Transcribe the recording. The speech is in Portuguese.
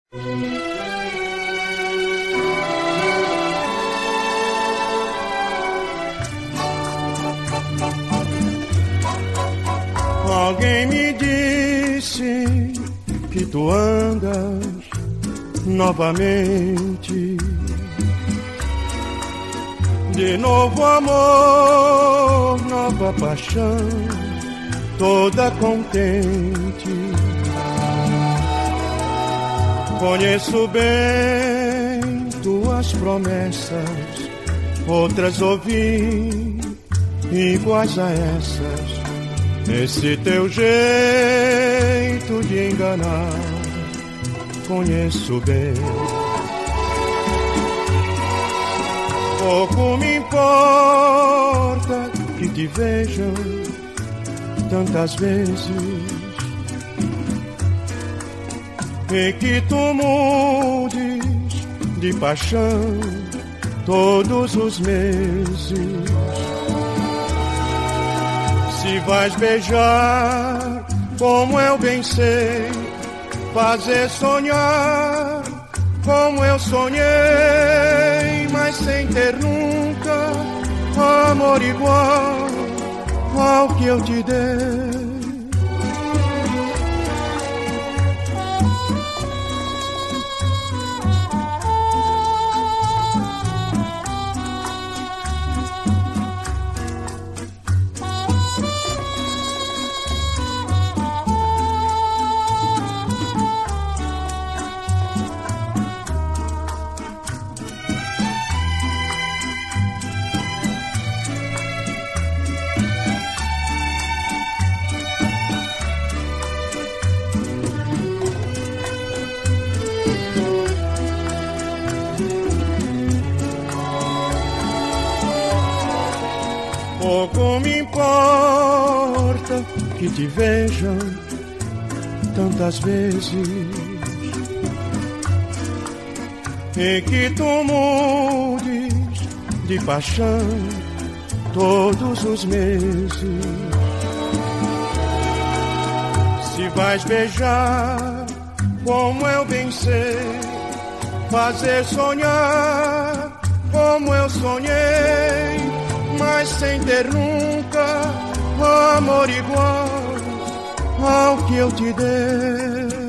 Alguém me disse que tu andas novamente, de novo amor, nova paixão, toda contente. Conheço bem tuas promessas, outras ouvi iguais a essas. Esse teu jeito de enganar, conheço bem. Pouco me importa que te vejam tantas vezes e que tu mudes de paixão todos os meses. Se vais beijar, como eu bem sei, fazer sonhar, como eu sonhei, mas sem ter nunca amor igual ao que eu te dei. Pouco me importa que te vejam tantas vezes e que tu mudes de paixão todos os meses. Se vais beijar, como eu bem sei, fazer sonhar, como eu sonhei, mas sem ter nunca amor igual ao que eu te dei.